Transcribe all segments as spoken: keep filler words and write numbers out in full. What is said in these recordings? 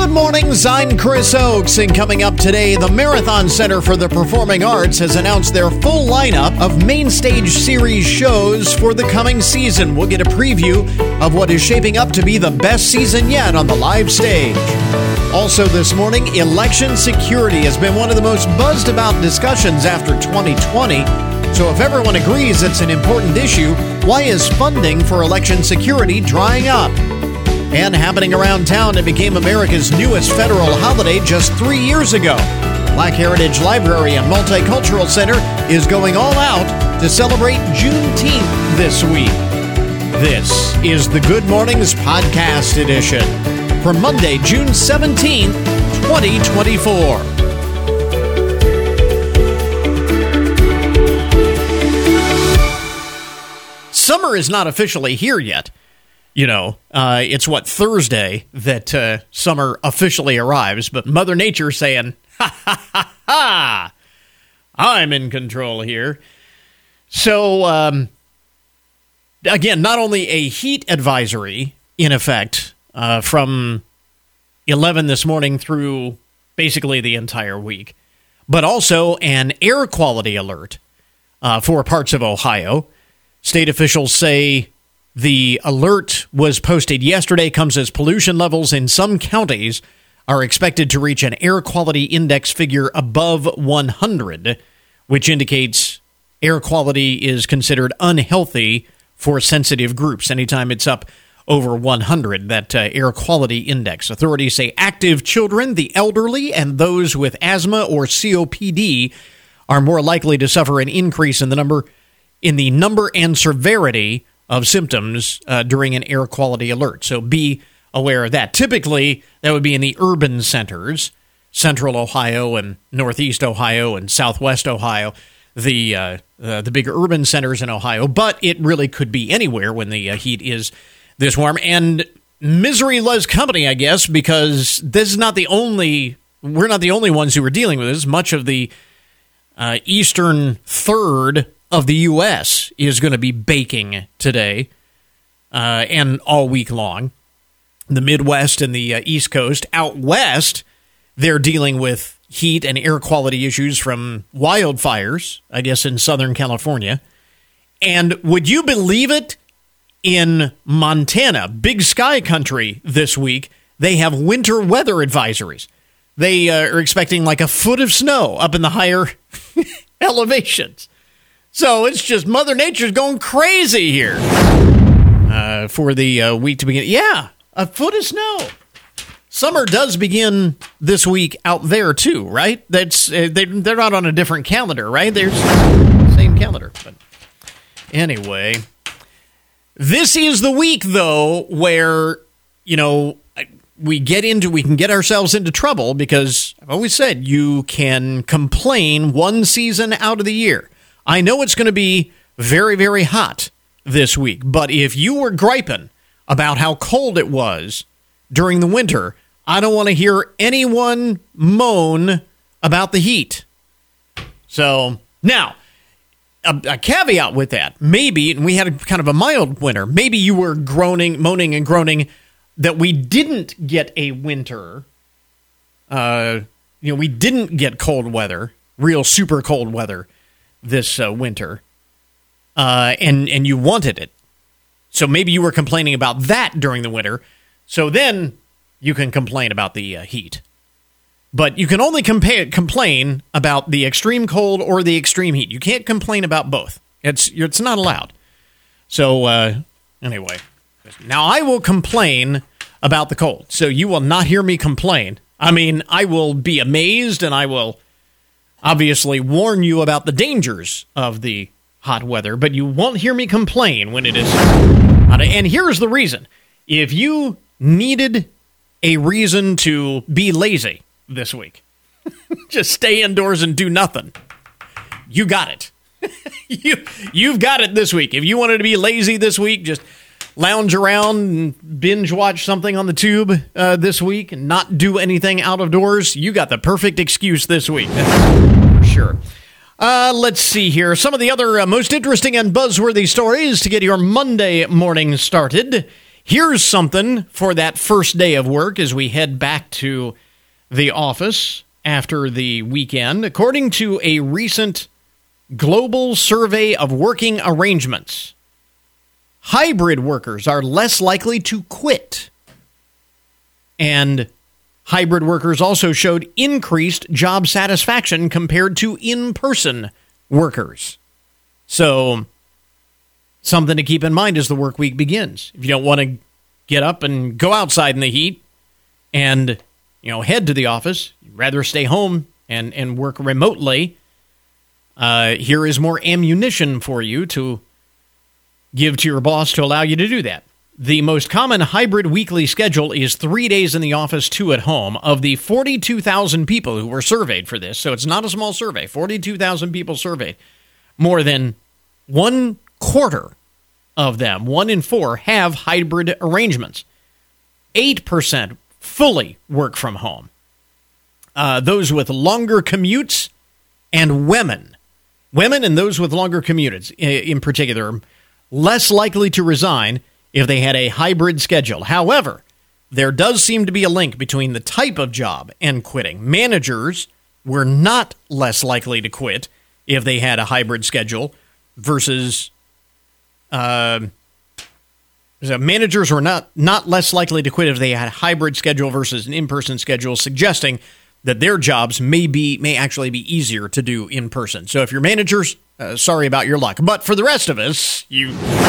Good morning, I'm Chris Oakes, and coming up today, the Marathon Center for the Performing Arts has announced their full lineup of main stage series shows for the coming season. We'll get a preview of what is shaping up to be the best season yet on the live stage. Also this morning, election security has been one of the most buzzed about discussions after twenty twenty. So if everyone agrees it's an important issue, why is funding for election security drying up? And happening around town, it became America's newest federal holiday just three years ago. Black Heritage Library and Multicultural Center is going all out to celebrate Juneteenth this week. This is the Good Mornings Podcast Edition for Monday, June seventeenth, twenty twenty-four. Summer is not officially here yet. You know, uh, it's what, Thursday that uh, summer officially arrives, but Mother Nature saying, ha, ha, ha, ha, I'm in control here. So, um, again, not only a heat advisory in effect uh, from eleven this morning through basically the entire week, but also an air quality alert uh, for parts of Ohio. State officials say the alert was posted yesterday, comes as pollution levels in some counties are expected to reach an air quality index figure above one hundred, which indicates air quality is considered unhealthy for sensitive groups. Anytime it's up over one hundred, that uh, air quality index. Authorities say active children, the elderly, and those with asthma or C O P D are more likely to suffer an increase in the number in the number and severity of symptoms uh, during an air quality alert. So be aware of that. Typically, that would be in the urban centers, central Ohio and northeast Ohio and southwest Ohio, the uh, uh, the big urban centers in Ohio. But it really could be anywhere when the uh, heat is this warm. And misery loves company, I guess, because this is not the only, we're not the only ones who are dealing with this. Much of the uh, eastern third of the U S is going to be baking today uh, and all week long. The Midwest and the uh, East Coast. Out west, they're dealing with heat and air quality issues from wildfires, I guess, in Southern California. And would you believe it? In Montana, big sky country this week, they have winter weather advisories. They uh, are expecting like a foot of snow up in the higher elevations. So it's just Mother Nature's going crazy here uh, for the uh, week to begin. Yeah, a foot of snow. Summer does begin this week out there too, right? That's uh, they, they're not on a different calendar, right? They're the same calendar. But anyway, this is the week though where, you know, we get into we can get ourselves into trouble because I've always said you can complain one season out of the year. I know it's going to be very, very hot this week, but if you were griping about how cold it was during the winter, I don't want to hear anyone moan about the heat. So, now, a, a caveat with that, maybe, and we had a kind of a mild winter, maybe you were groaning, moaning and groaning that we didn't get a winter, uh, you know, we didn't get cold weather, real super cold weather this uh, winter, uh, and and you wanted it. So maybe you were complaining about that during the winter, so then you can complain about the uh, heat. But you can only compa- complain about the extreme cold or the extreme heat. You can't complain about both. It's it's not allowed. So uh, anyway, now I will complain about the cold, so you will not hear me complain. I mean, I will be amazed, and I will obviously warn you about the dangers of the hot weather, but you won't hear me complain when it is hot. And here's the reason. If you needed a reason to be lazy this week, just stay indoors and do nothing, you got it. you, you've got it this week. If you wanted to be lazy this week, just lounge around and binge watch something on the tube uh, this week and not do anything out of doors, you got the perfect excuse this week. For sure. Uh, let's see here. Some of the other uh, most interesting and buzzworthy stories to get your Monday morning started. Here's something for that first day of work as we head back to the office after the weekend. According to a recent global survey of working arrangements, hybrid workers are less likely to quit. And hybrid workers also showed increased job satisfaction compared to in-person workers. So, something to keep in mind as the work week begins. If you don't want to get up and go outside in the heat and, you know, head to the office, you'd rather stay home and, and work remotely, uh, here is more ammunition for you to give to your boss to allow you to do that. The most common hybrid weekly schedule is three days in the office, two at home. Of the forty-two thousand people who were surveyed for this, so it's not a small survey, forty-two thousand people surveyed, more than one quarter of them, one in four, have hybrid arrangements. eight percent fully work from home. Uh, those with longer commutes and women. Women and those with longer commutes, in particular, less likely to resign if they had a hybrid schedule. However, there does seem to be a link between the type of job and quitting. Managers were not less likely to quit if they had a hybrid schedule versus uh, so managers were not, not less likely to quit if they had a hybrid schedule versus an in-person schedule, suggesting that their jobs may be may actually be easier to do in person. So if you're managers, uh, sorry about your luck. But for the rest of us, you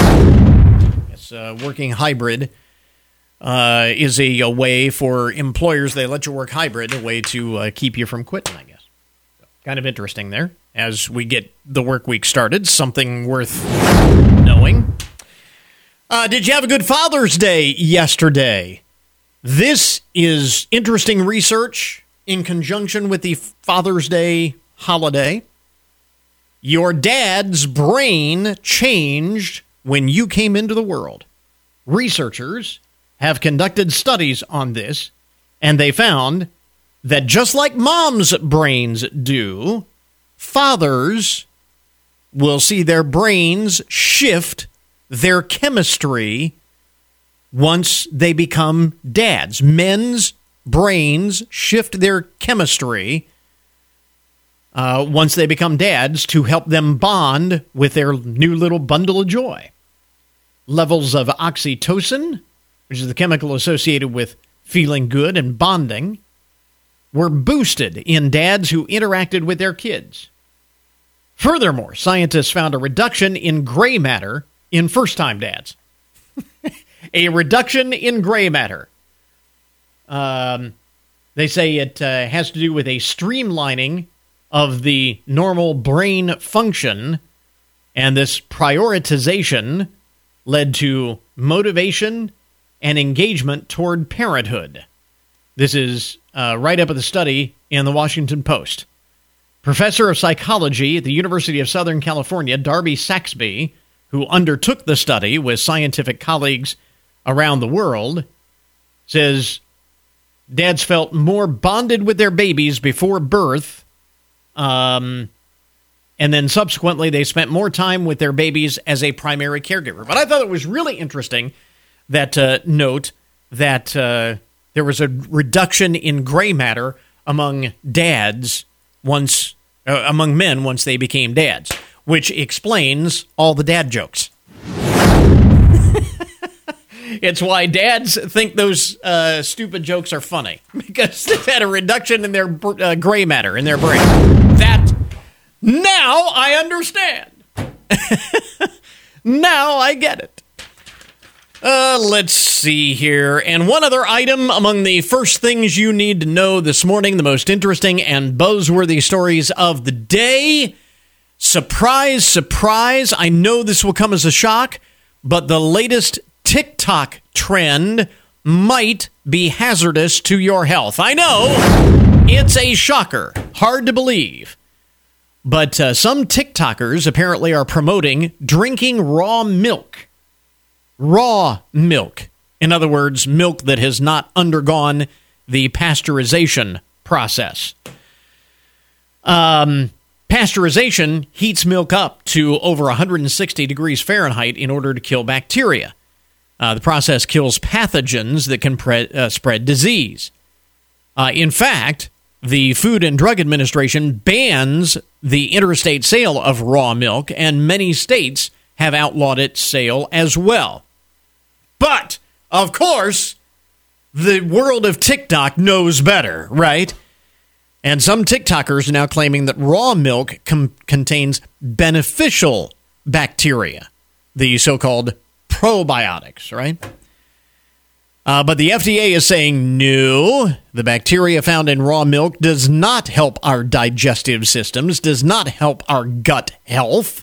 yes, uh, working hybrid uh, is a, a way for employers. They let you work hybrid, a way to uh, keep you from quitting, I guess. So, kind of interesting there. As we get the work week started, something worth knowing. Uh, did you have a good Father's Day yesterday? This is interesting research in conjunction with the Father's Day holiday. Your dad's brain changed when you came into the world. Researchers have conducted studies on this, and they found that just like mom's brains do, fathers will see their brains shift their chemistry once they become dads. Men's brains shift their chemistry uh, once they become dads to help them bond with their new little bundle of joy. Levels of oxytocin, which is the chemical associated with feeling good and bonding, were boosted in dads who interacted with their kids. Furthermore, scientists found a reduction in gray matter in first-time dads. A reduction in gray matter. Um, they say it uh, has to do with a streamlining of the normal brain function, and this prioritization led to motivation and engagement toward parenthood. This is uh, right up at the study in the Washington Post. Professor of psychology at the University of Southern California, Darby Saxby, who undertook the study with scientific colleagues around the world, says dads felt more bonded with their babies before birth, um, and then subsequently they spent more time with their babies as a primary caregiver. But I thought it was really interesting that uh, note that uh, there was a reduction in gray matter among dads once, uh, among men once they became dads, which explains all the dad jokes. It's why dads think those uh, stupid jokes are funny, because they've had a reduction in their uh, gray matter in their brain. That, now I understand. Now I get it. Uh, let's see here. And one other item among the first things you need to know this morning, the most interesting and buzzworthy stories of the day. Surprise, surprise. I know this will come as a shock, but the latest TikTok trend might be hazardous to your health. I know, it's a shocker. Hard to believe. But uh, some TikTokers apparently are promoting drinking raw milk. Raw milk. In other words, milk that has not undergone the pasteurization process. Um... Pasteurization heats milk up to over one hundred sixty degrees Fahrenheit in order to kill bacteria. Uh, the process kills pathogens that can pre- uh, spread disease. Uh, in fact, the Food and Drug Administration bans the interstate sale of raw milk, and many states have outlawed its sale as well. But, of course, the world of TikTok knows better, right? And some TikTokers are now claiming that raw milk com- contains beneficial bacteria, the so-called probiotics, right? Uh, but the F D A is saying no, the bacteria found in raw milk does not help our digestive systems, does not help our gut health.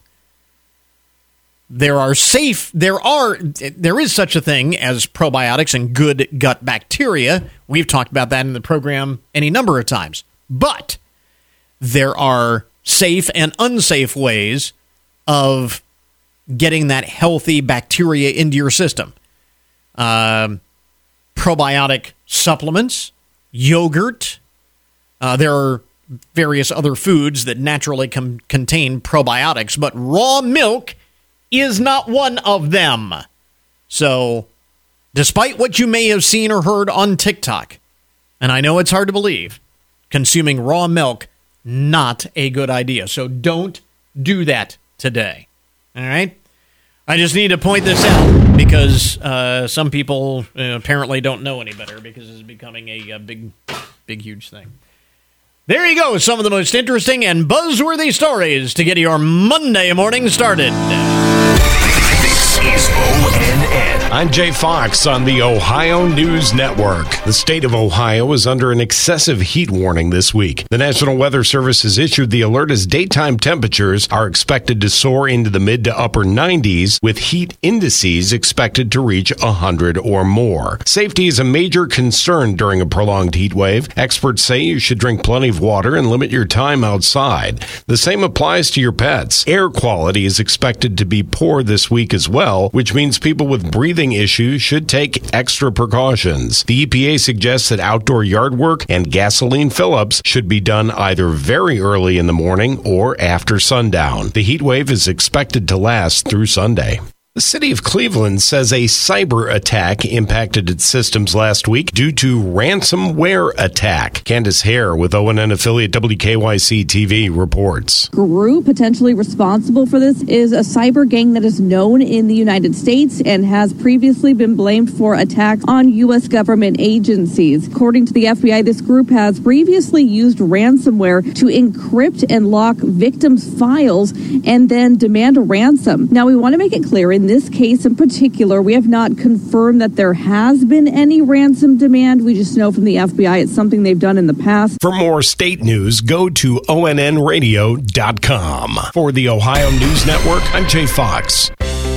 There are safe, there are, there is such a thing as probiotics and good gut bacteria. We've talked about that in the program any number of times. But there are safe and unsafe ways of getting that healthy bacteria into your system. Um, probiotic supplements, yogurt. Uh, there are various other foods that naturally com- contain probiotics, but raw milk is not one of them. So, despite what you may have seen or heard on TikTok, and I know it's hard to believe, consuming raw milk, not a good idea. So don't do that today. All right? I just need to point this out because uh, some people uh, apparently don't know any better because it's becoming a, a big, big, huge thing. There you go. Some of the most interesting and buzzworthy stories to get your Monday morning started. This is O N N. I'm Jay Fox on the Ohio News Network. The state of Ohio is under an excessive heat warning this week. The National Weather Service has issued the alert as daytime temperatures are expected to soar into the mid to upper nineties, with heat indices expected to reach one hundred or more. Safety is a major concern during a prolonged heat wave. Experts say you should drink plenty of water and limit your time outside. The same applies to your pets. Air quality is expected to be poor this week as well, which means people with breathing issues should take extra precautions. The E P A suggests that outdoor yard work and gasoline fill-ups should be done either very early in the morning or after sundown. The heat wave is expected to last through Sunday. The city of Cleveland says a cyber attack impacted its systems last week due to ransomware attack. Candace Hare with O N N affiliate W K Y C T V reports. Group potentially responsible for this is a cyber gang that is known in the United States and has previously been blamed for attacks on U S government agencies. According to the F B I, this group has previously used ransomware to encrypt and lock victims' files and then demand a ransom. Now, we want to make it clear, in this case in particular, we have not confirmed that there has been any ransom demand. We just know from the F B I it's something they've done in the past. For more state news, go to O N N radio dot com. For the Ohio News Network, I'm Jay Fox.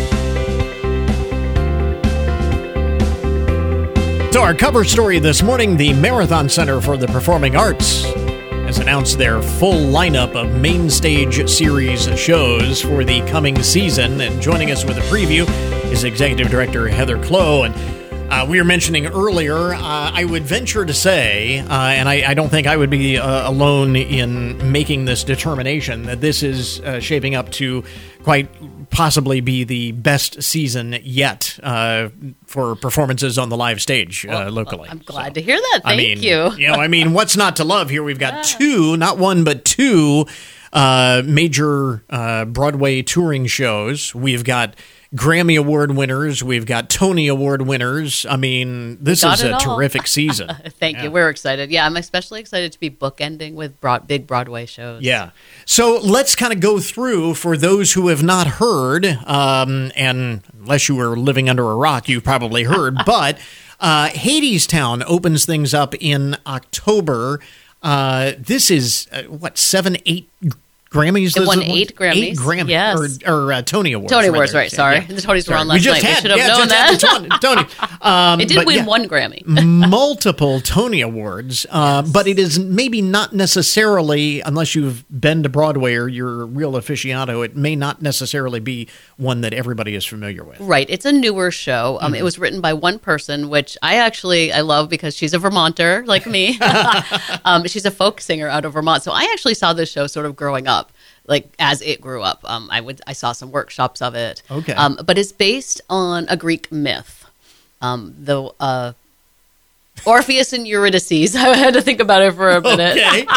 So our cover story this morning, the Marathon Center for the Performing Arts has announced their full lineup of main stage series shows for the coming season. And joining us with a preview is Executive Director Heather Clow. And uh, we were mentioning earlier, uh, I would venture to say, uh, and I, I don't think I would be uh, alone in making this determination, that this is uh, shaping up to quite possibly be the best season yet uh, for performances on the live stage uh, well, locally. I'm glad so, to hear that. Thank I mean, you. you know, I mean, what's not to love here? We've got two, not one, but two uh, major uh, Broadway touring shows. We've got Grammy Award winners. We've got Tony Award winners. I mean, this is a all. terrific season. Thank yeah. you. We're excited. Yeah, I'm especially excited to be bookending with broad, big Broadway shows. Yeah. So let's kind of go through for those who have not heard, um, and unless you were living under a rock, you've probably heard, but uh, Hadestown opens things up in October. Uh, this is, uh, what, seven, eight Grammys? It won eight Grammys. Eight Grammys. Yes. Or, or uh, Tony Awards. Tony Awards, right. Sorry. Yeah. The Tonys were on Sorry. last we just night. Had, we should have yeah, known that. Tony. Um, it did win yeah, one Grammy. multiple Tony Awards. Uh, yes. But it is maybe not necessarily, unless you've been to Broadway or you're a real aficionado, it may not necessarily be one that everybody is familiar with. Right. It's a newer show. Um, mm-hmm. It was written by one person, which I actually, I love because she's a Vermonter like me. um, she's a folk singer out of Vermont. So I actually saw this show sort of growing up. Like as it grew up, um, I would I saw some workshops of it. Okay, um, but it's based on a Greek myth. Um, the uh, Orpheus and Eurydice. I had to think about it for a minute. Okay.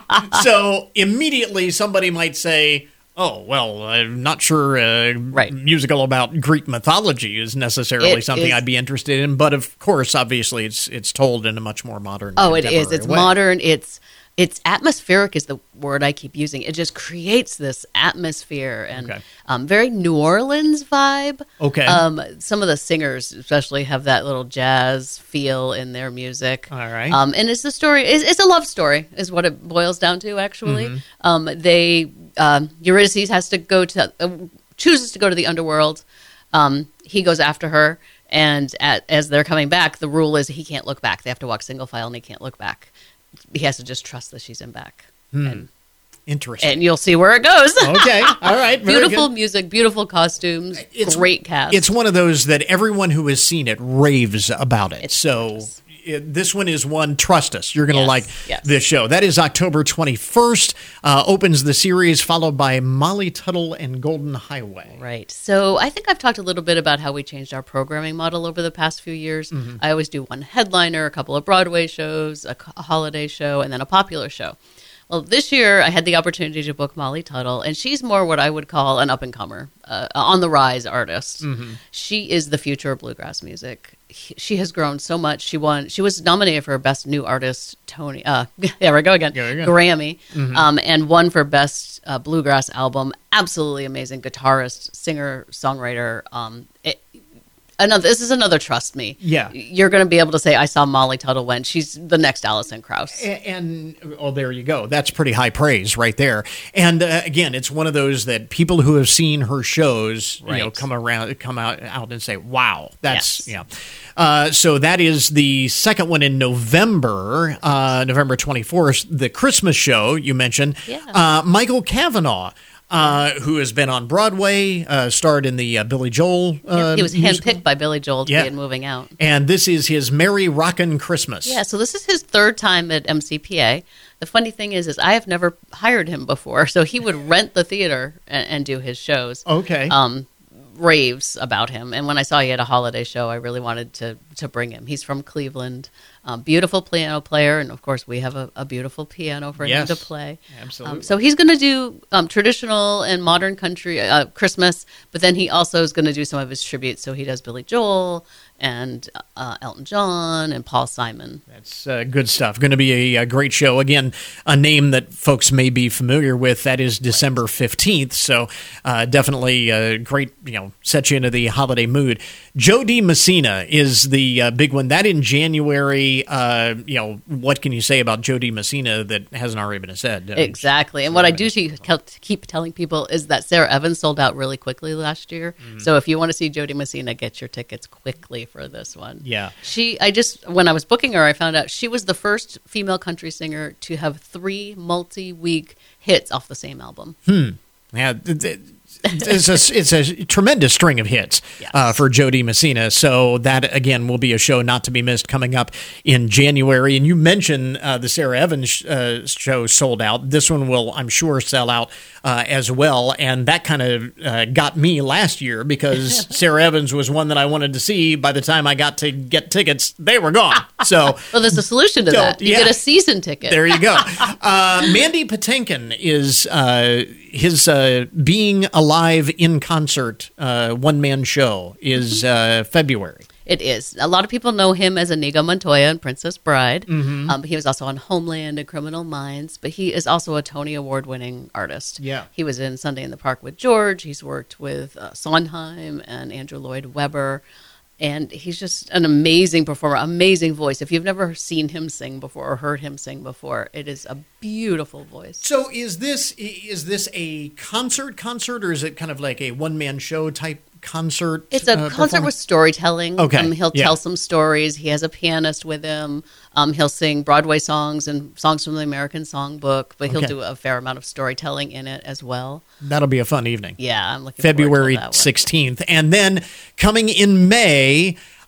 So immediately somebody might say, oh, well, I'm not sure a Right. musical about Greek mythology is necessarily It something is- I'd be interested in. But of course, obviously, it's it's told in a much more modern Oh, it is. contemporary It's way. modern. It's it's atmospheric is the word I keep using. It just creates this atmosphere and Okay. um, very New Orleans vibe. Okay. Um, some of the singers especially have that little jazz feel in their music. All right. Um, and it's the story. It's, it's a love story, is what it boils down to. Actually, Mm-hmm. um, they um, Eurydice has to go to uh, chooses to go to the underworld. Um, he goes after her. And at, as they're coming back, the rule is he can't look back. They have to walk single file, and he can't look back. He has to just trust that she's in back, and, Interesting. and you'll see where it goes. Okay. All right. Very Beautiful good. music, beautiful costumes, great cast. It's one of those that everyone who has seen it raves about it. It's so gorgeous. it, this one is one, trust us, you're going to Yes, like yes. this show. That is October twenty-first, uh, opens the series, followed by Molly Tuttle and Golden Highway. Right. So I think I've talked a little bit about how we changed our programming model over the past few years. Mm-hmm. I always do one headliner, a couple of Broadway shows, a, a holiday show, and then a popular show. Well, this year I had the opportunity to book Molly Tuttle, and she's more what I would call an up-and-comer, uh, on the rise artist. Mm-hmm. She is the future of bluegrass music. He- She has grown so much. She won. She was nominated for Best New Artist Tony. Uh, there we go again. There we go. Grammy, Mm-hmm. um, and won for Best uh, Bluegrass Album. Absolutely amazing guitarist, singer, songwriter. Um, it, another. This is another trust me. Yeah. You're going to be able to say, I saw Molly Tuttle win. She's the next Alison Krauss. A- And, oh, there you go. That's pretty high praise right there. And uh, again, it's one of those that people who have seen her shows, you know, Right. come around, come out, out and say, "Wow, that's Yes. yeah." Uh, so that is the second one in November, uh, November twenty-fourth, the Christmas show you mentioned. Yeah. Uh, Michael Cavanaugh. Uh, who has been on Broadway, uh, starred in the uh, Billy Joel uh, he was musical. handpicked by Billy Joel to Yeah. be in Moving Out. And this is his Merry Rockin' Christmas. Yeah, so this is his third time at M C P A. The funny thing is, is I have never hired him before, so he would rent the theater and, and do his shows. Okay. Um, raves about him, and when I saw he had a holiday show, I really wanted to to bring him. He's from Cleveland, um, beautiful piano player, and of course we have a, a beautiful piano for Yes, him to play. absolutely. Um, so he's going to do um, traditional and modern country uh, Christmas, but then he also is going to do some of his tributes. So he does Billy Joel and uh, Elton John and Paul Simon. That's uh, good stuff. Going to be a, a great show. Again, a name that folks may be familiar with. That is December fifteenth. So uh, definitely a great, you know, set you into the holiday mood. Joe D. Messina is the uh, big one. That in January, uh, you know, what can you say about Joe D. Messina that hasn't already been said? Uh, Exactly. And what I do see- keep telling people is that Sarah Evans sold out really quickly last year. Mm-hmm. So if you want to see Jody Messina, get your tickets quickly for this one. Yeah. She, I just, when I was booking her, I found out she was the first female country singer to have three multi-week hits off the same album. Yeah, th- th- it's a, it's a tremendous string of hits Yes. uh, for Joe D. Messina. So that, again, will be a show not to be missed coming up in January. And you mentioned uh, the Sarah Evans uh, show sold out. This one will, I'm sure, sell out uh, as well. And that kind of uh, got me last year because Sarah Evans was one that I wanted to see. By the time I got to get tickets, they were gone. So Well, there's a solution to Don't- that. You yeah. get a season ticket. there you go. Uh, Mandy Patinkin is uh, his uh, Being Alive in Concert uh, one-man show is uh, February. It is. A lot of people know him as Inigo Montoya in Princess Bride. Mm-hmm. Um, he was also on Homeland and Criminal Minds, but he is also a Tony Award-winning artist. Yeah. He was in Sunday in the Park with George. He's worked with uh, Sondheim and Andrew Lloyd Webber. And he's just an amazing performer, amazing voice. If you've never seen him sing before or heard him sing before, it is a beautiful voice. So is this is this a concert concert or is it kind of like a one-man show type concert? It's a uh, concert performance? with storytelling. Okay, Um, he'll yeah. tell some stories. He has a pianist with him. Um, he'll sing Broadway songs and songs from the American Songbook, but he'll Okay. do a fair amount of storytelling in it as well. That'll be a fun evening. Yeah, I'm looking February forward to that one. sixteenth. And then coming in May,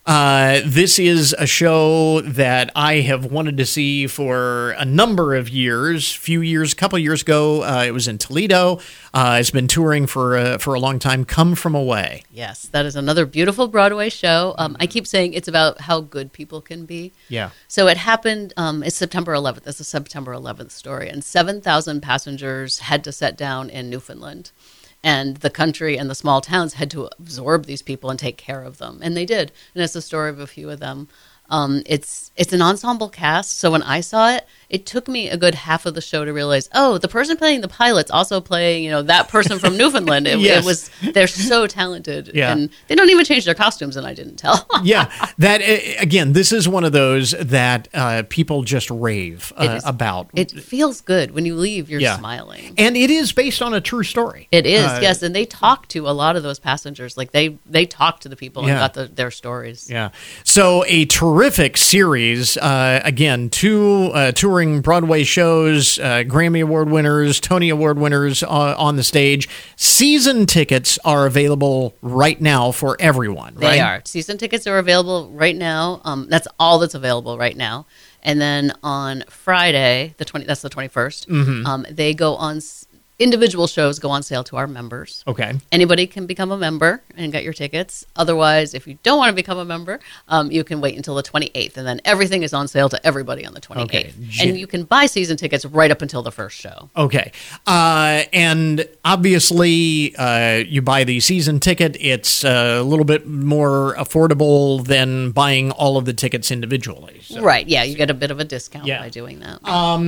Uh, this is a show that I have wanted to see for a number of years. A few years, a couple years ago, uh, it was in Toledo. Uh, it's been touring for uh, for a long time. Come From Away. Yes, that is another beautiful Broadway show. Um, I keep saying it's about how good people can be. Yeah. So it happened. Um, it's September eleventh. It's a September eleventh story, and seven thousand passengers had to set down in Newfoundland. And the country and the small towns had to absorb these people and take care of them. And they did. And it's the story of a few of them. Um, it's it's an ensemble cast. So when I saw it, it took me a good half of the show to realize, oh, the person playing the pilot's also playing, you know, that person from Newfoundland. It, Yes. it was they're so talented. Yeah. And they don't even change their costumes, and I didn't tell. Yeah, that uh, again, this is one of those that uh, people just rave It uh, is- about. It feels good. When you leave, you're Yeah. smiling. And it is based on a true story. It is, Uh, yes. And they talk to a lot of those passengers. Like, they, they talk to the people and Yeah. got the, their stories. Yeah. So a terrific series. Uh, again, two uh, touring Broadway shows, uh, Grammy Award winners, Tony Award winners uh, on the stage. Season tickets are available right now for everyone, right? They are. Season tickets are available right now. Um, that's all that's available right now. And then on Friday, the twenty, that's the twenty-first, Mm-hmm. um, they go on, s- individual shows go on sale to our members. Okay. Anybody can become a member and get your tickets. Otherwise, if you don't want to become a member, um, you can wait until the twenty-eighth. And then everything is on sale to everybody on the twenty-eighth. Okay. And you can buy season tickets right up until the first show. Okay. Uh, and obviously, uh, you buy the season ticket, it's uh, a little bit more affordable than buying all of the tickets individually. So. Right. Yeah, you get a bit of a discount Yeah. by doing that.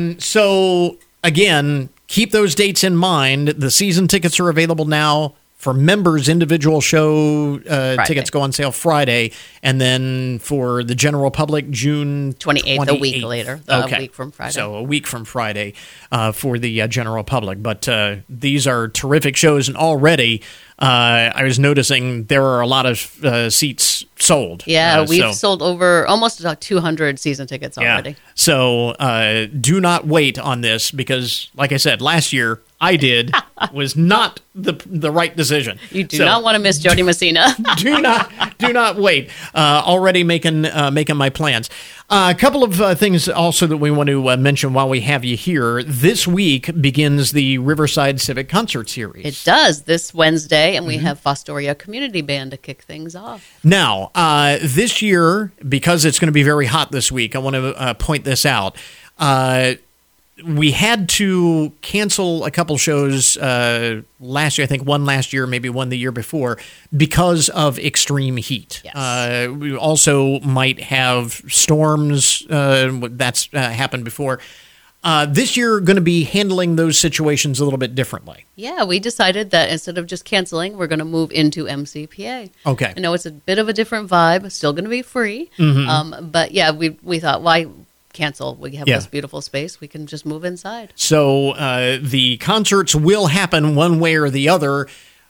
So, again, keep those dates in mind. The season tickets are available now. For members, individual show uh, Friday. tickets go on sale Friday. And then for the general public, June twenty-eighth, a week later, a week from Friday. So a week from Friday uh, for the uh, general public. But uh, these are terrific shows. And already, uh, I was noticing there are a lot of uh, seats sold. Yeah, Uh, we've so- sold over almost about two hundred season tickets yeah. already. So uh, do not wait on this because, like I said, last year I did was not the the right decision. You do So not want to miss Jody Messina. do not do not wait. Uh, already making uh, making my plans. Uh, a couple of uh, things also that we want to uh, mention while we have you here. This week begins the Riverside Civic Concert Series. It does this Wednesday, and we Mm-hmm. have Fostoria Community Band to kick things off. Now, uh, this year, because it's going to be very hot this week, I want to uh, point this out. Uh, we had to cancel a couple shows uh, last year. I think one last year, maybe one the year before, because of extreme heat. Yes. Uh, we also might have storms. Uh, that's uh, happened before. Uh, this year, going to be handling those situations a little bit differently. Yeah, we decided that instead of just canceling, we're going to move into M C P A. Okay. I know it's a bit of a different vibe, still going to be free. Mm-hmm. Um, but yeah, we we thought, why cancel? We have Yeah. this beautiful space. We can just move inside. So uh, the concerts will happen one way or the other.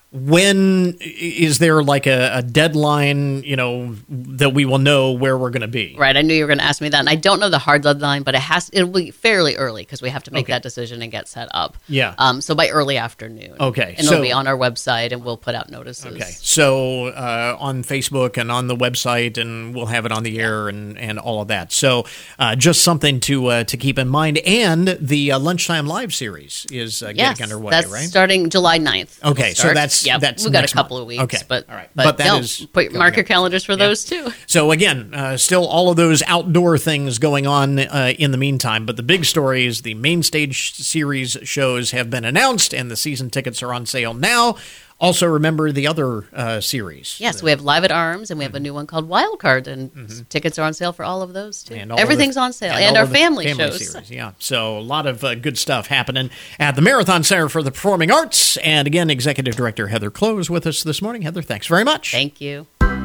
When is there like a, a deadline, you know, that we will know where we're going to be? Right, I knew you were going to ask me that, and I don't know the hard deadline, but it has it'll be fairly early because we have to make Okay. that decision and get set up. Yeah. Um. So by early afternoon. Okay, And so- it'll be on our website, and we'll put out notices. Okay. So uh, on Facebook and on the website, and we'll have it on the air and, and all of that. So uh, just something to uh, to keep in mind. And the uh, Lunchtime Live series is uh, Yes, getting underway, that's right? starting July ninth. Okay, We'll so start. that's- yeah, that's we've got a next couple month. of weeks. Okay, but all right. but, But that no, is put, coming mark your up. calendars for Yeah. those too. So again, uh, still all of those outdoor things going on uh, in the meantime. But the big story is the main stage series shows have been announced, and the season tickets are on sale now. Also, remember the other uh, series. Yes, we have Live at Arms, and we have a new one called Wild Card, and tickets are on sale for all of those too. And all of Everything's the- on sale, and and, all our of the family, shows. series, yeah. So a lot of uh, good stuff happening at the Marathon Center for the Performing Arts. And again, Executive Director Heather Close with us this morning. Heather, thanks very much. Thank you.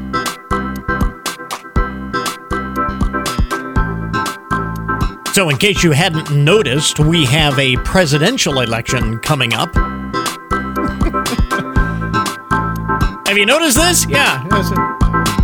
So in case you hadn't noticed, we have a presidential election coming up. Have you noticed this? Yeah.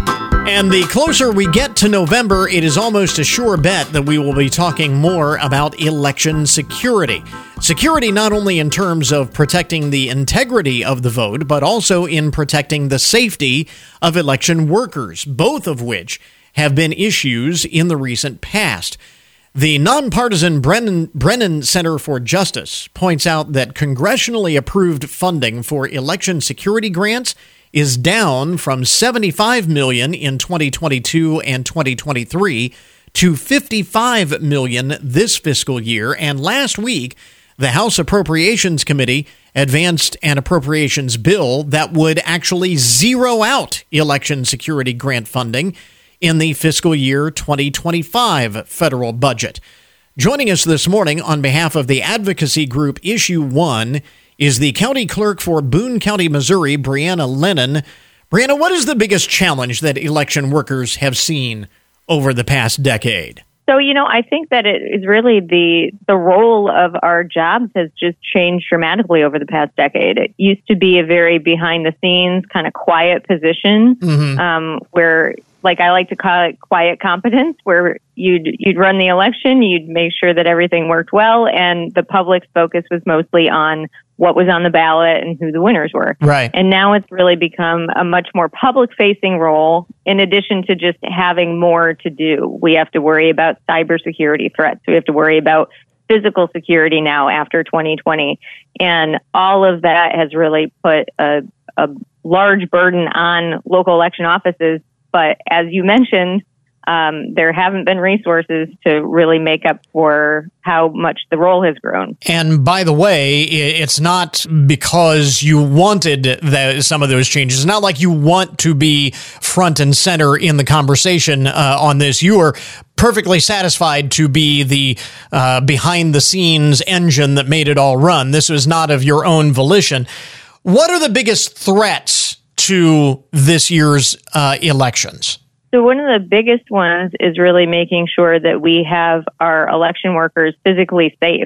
And the closer we get to November, it is almost a sure bet that we will be talking more about election security. Security not only in terms of protecting the integrity of the vote, but also in protecting the safety of election workers, both of which have been issues in the recent past. The nonpartisan Brennan, Brennan Center for Justice points out that congressionally approved funding for election security grants is down from seventy-five million dollars in twenty twenty-two and twenty twenty-three to fifty-five million dollars this fiscal year. And last week, the House Appropriations Committee advanced an appropriations bill that would actually zero out election security grant funding in the fiscal year twenty twenty-five federal budget. Joining us this morning on behalf of the advocacy group Issue One is the county clerk for Boone County, Missouri, Brianna Lennon. Brianna, what is the biggest challenge that election workers have seen over the past decade? So, you know, I think that it is really the the role of our jobs has just changed dramatically over the past decade. It used to be a very behind-the-scenes, kind of quiet position, mm-hmm. um, where, like I like to call it, quiet competence, where you'd you'd run the election, you'd make sure that everything worked well, and the public's focus was mostly on what was on the ballot and who the winners were. Right. And now it's really become a much more public-facing role, in addition to just having more to do. We have to worry about cybersecurity threats. We have to worry about physical security now after twenty twenty. And all of that has really put a, a large burden on local election offices. But as you mentioned, um, there haven't been resources to really make up for how much the role has grown. And by the way, it's not because you wanted the, some of those changes. It's not like you want to be front and center in the conversation uh, on this. You are perfectly satisfied to be the uh, behind-the-scenes engine that made it all run. This was not of your own volition. What are the biggest threats to this year's uh, elections? So one of the biggest ones is really making sure that we have our election workers physically safe.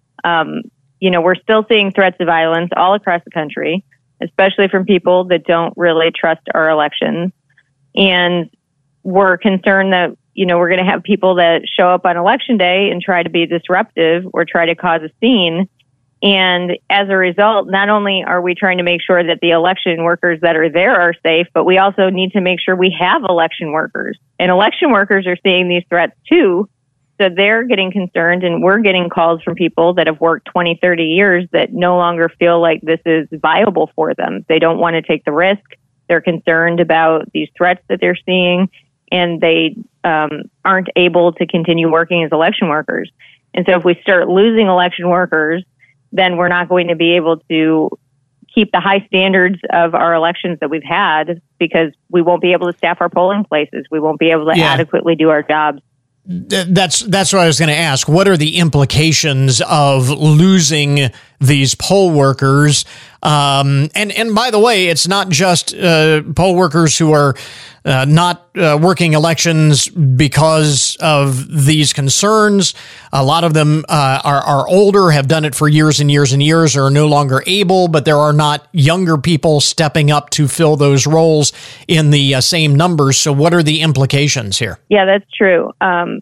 Um, you know, we're still seeing threats of violence all across the country, especially from people that don't really trust our elections. And we're concerned that, you know, we're going to have people that show up on election day and try to be disruptive or try to cause a scene. And as a result, not only are we trying to make sure that the election workers that are there are safe, but we also need to make sure we have election workers. And election workers are seeing these threats too. So they're getting concerned, and we're getting calls from people that have worked twenty, thirty years that no longer feel like this is viable for them. They don't want to take the risk. They're concerned about these threats that they're seeing, and they um, aren't able to continue working as election workers. And so if we start losing election workers, then we're not going to be able to keep the high standards of our elections that we've had, because we won't be able to staff our polling places. We won't be able to yeah. adequately do our jobs. That's that's what I was going to ask. What are the implications of losing these poll workers? Um, and and by the way, it's not just uh, poll workers who are uh, not uh, working elections because of these concerns. A lot of them uh, are are older, have done it for years and years and years, or are no longer able. But there are not younger people stepping up to fill those roles in the uh, same numbers. So what are the implications here? Yeah, that's true. Um,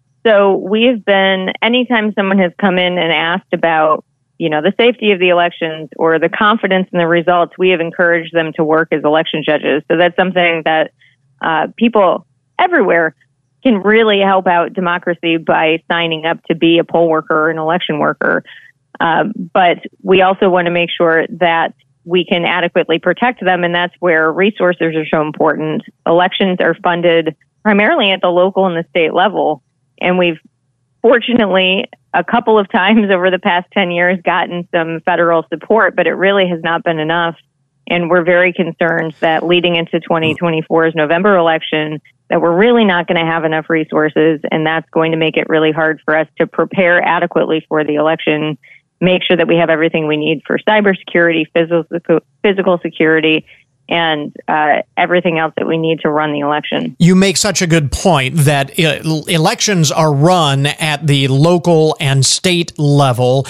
so we've been, anytime someone has come in and asked about, you know, the safety of the elections or the confidence in the results, we have encouraged them to work as election judges. So that's something that uh, people everywhere can really help out democracy by signing up to be a poll worker or an election worker. Uh, but we also want to make sure that we can adequately protect them, and that's where resources are so important. Elections are funded primarily at the local and the state level, and we've fortunately a couple of times over the past ten years gotten some federal support, but it really has not been enough. And we're very concerned that leading into twenty twenty-four's November election, that we're really not going to have enough resources, and that's going to make it really hard for us to prepare adequately for the election, make sure that we have everything we need for cybersecurity, physical, physical security, and uh, everything else that we need to run the election. You make such a good point that uh, elections are run at the local and state level.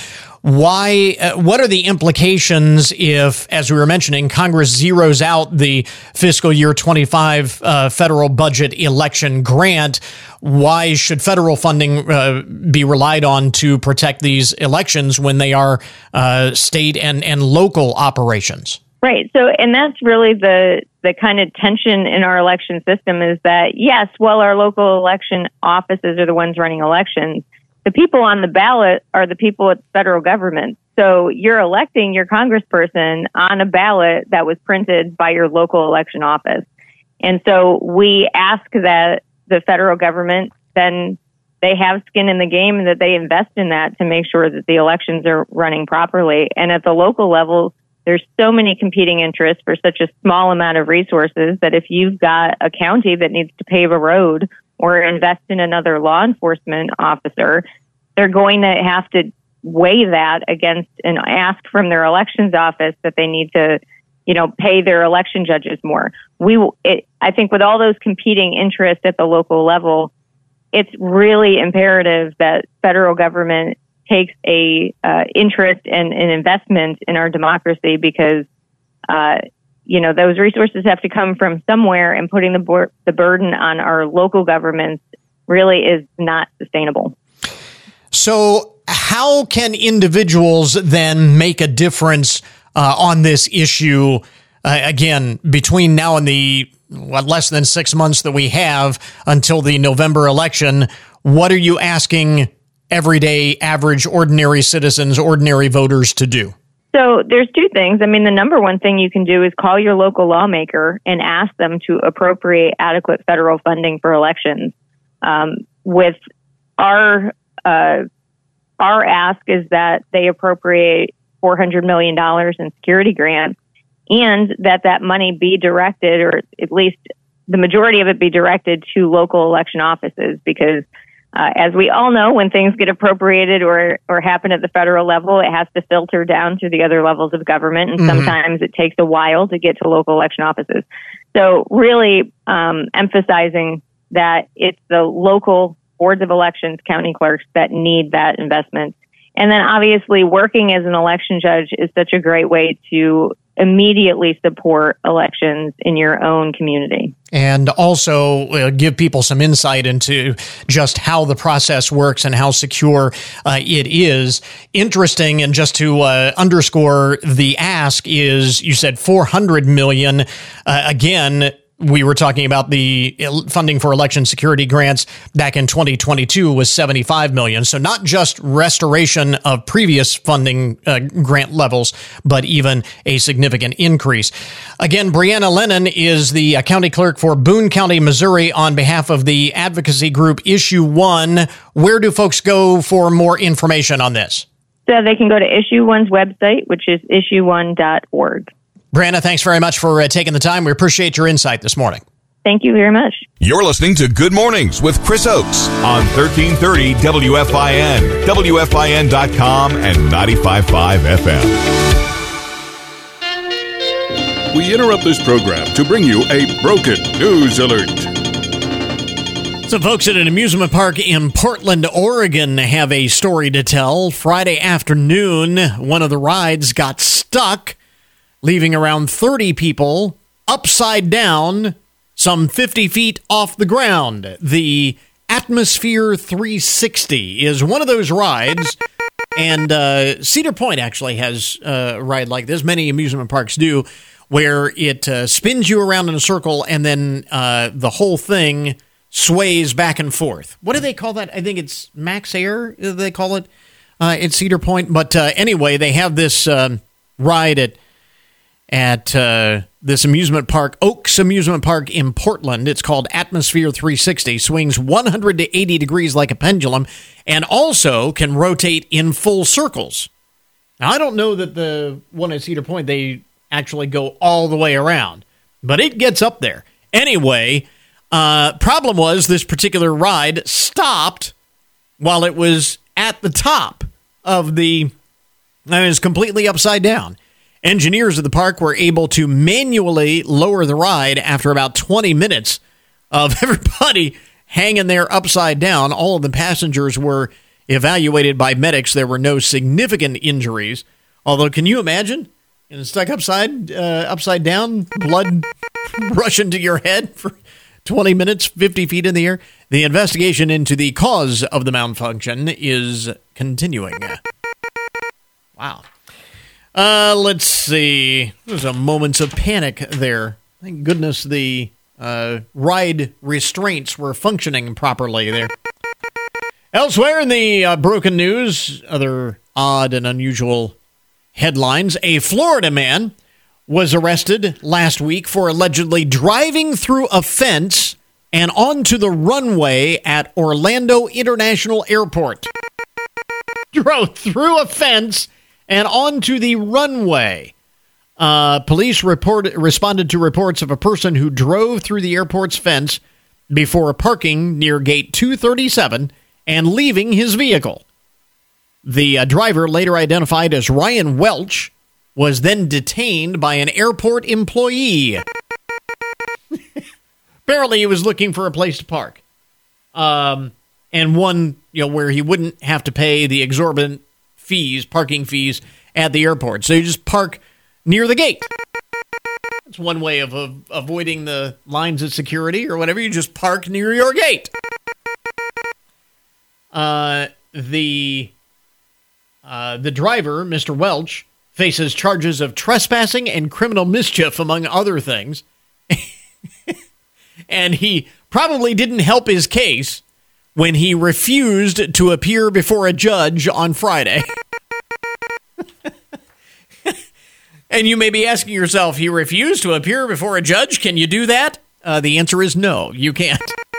Why? Uh, what are the implications if, as we were mentioning, Congress zeroes out the fiscal year twenty-five uh, federal budget election grant? Why should federal funding uh, be relied on to protect these elections when they are uh, state and, and local operations? Right. So, and that's really the the kind of tension in our election system is that, yes, well, our local election offices are the ones running elections. The people on the ballot are the people at the federal government. So you're electing your congressperson on a ballot that was printed by your local election office. And so we ask that the federal government, then they have skin in the game and that they invest in that to make sure that the elections are running properly. And at the local level, there's so many competing interests for such a small amount of resources that if you've got a county that needs to pave a road or invest in another law enforcement officer, they're going to have to weigh that against and ask from their elections office that they need to, you know, pay their election judges more. We, it, I think with all those competing interests at the local level, it's really imperative that federal government takes a uh, interest and an investment in our democracy because, uh, you know, those resources have to come from somewhere, and putting the bor- the burden on our local governments really is not sustainable. So how can individuals then make a difference uh, on this issue? Uh, again, between now and the what, less than six months that we have until the November election, what are you asking everyday, average, ordinary citizens, ordinary voters to do? So there's two things. I mean, the number one thing you can do is call your local lawmaker and ask them to appropriate adequate federal funding for elections. Um, with our uh, our ask is that they appropriate four hundred million dollars in security grants, and that that money be directed, or at least the majority of it be directed to local election offices, because Uh, as we all know, when things get appropriated or, or happen at the federal level, it has to filter down to the other levels of government. And mm-hmm. sometimes it takes a while to get to local election offices. So really um, emphasizing that it's the local boards of elections, county clerks that need that investment. And then obviously working as an election judge is such a great way to immediately support elections in your own community. And also uh, give people some insight into just how the process works and how secure uh, it is. Interesting, and just to uh, underscore the ask is, you said four hundred million dollars. Uh, again, we were talking about the funding for election security grants back in twenty twenty-two was seventy-five million dollars. So not just restoration of previous funding uh, grant levels, but even a significant increase. Again, Brianna Lennon is the uh, county clerk for Boone County, Missouri, on behalf of the advocacy group Issue One. Where do folks go for more information on this? So they can go to Issue One's website, which is issue one dot org. Brianna, thanks very much for uh, taking the time. We appreciate your insight this morning. Thank you very much. You're listening to Good Mornings with Chris Oakes on thirteen thirty W F I N, W F I N dot com, and ninety-five point five F M. We interrupt this program to bring you a broken news alert. Some folks at an amusement park in Portland, Oregon have a story to tell. Friday afternoon, one of the rides got stuck, leaving around thirty people upside down, some fifty feet off the ground. The Atmosphere three sixty is one of those rides, and uh, Cedar Point actually has a ride like this. Many amusement parks do, where it uh, spins you around in a circle, and then uh, the whole thing sways back and forth. What do they call that? I think it's Max Air, they call it uh, at Cedar Point. But uh, anyway, they have this um, ride at at uh, this amusement park, Oaks Amusement Park in Portland. It's called Atmosphere three sixty, swings one hundred eighty degrees like a pendulum, and also can rotate in full circles. Now, I don't know that the one at Cedar Point, they actually go all the way around, but it gets up there. Anyway, uh, problem was this particular ride stopped while it was at the top of the, I mean, it was completely upside down. Engineers of the park were able to manually lower the ride after about twenty minutes of everybody hanging there upside down. All of the passengers were Evaluated by medics, there were no significant injuries. Although, can you imagine? You know, stuck upside, uh, upside down, blood rushing to your head for twenty minutes, fifty feet in the air. The investigation into the cause of the malfunction is continuing. Wow. Uh, let's see. There's a moments of panic there. Thank goodness the uh, ride restraints were functioning properly there. Elsewhere in the uh, broken news, other odd and unusual headlines. A Florida man was arrested last week for allegedly driving through a fence and onto the runway at Orlando International Airport. Drove through a fence and onto the runway. Uh, police report, responded to reports of a person who drove through the airport's fence before parking near gate two thirty-seven and leaving his vehicle. The uh, driver, later identified as Ryan Welch, was then detained by an airport employee. Apparently, he was looking for a place to park, um, and one, you know, where he wouldn't have to pay the exorbitant fees, parking fees at the airport. So you just park near the gate. That's one way of, of avoiding the lines of security or whatever. You just park near your gate. Uh, the uh, the driver, Mister Welch, faces charges of trespassing and criminal mischief, among other things. And he probably didn't help his case when he refused to appear before a judge on Friday. And you may be asking yourself, he refused to appear before a judge? Can you do that? Uh, the answer is no, you can't.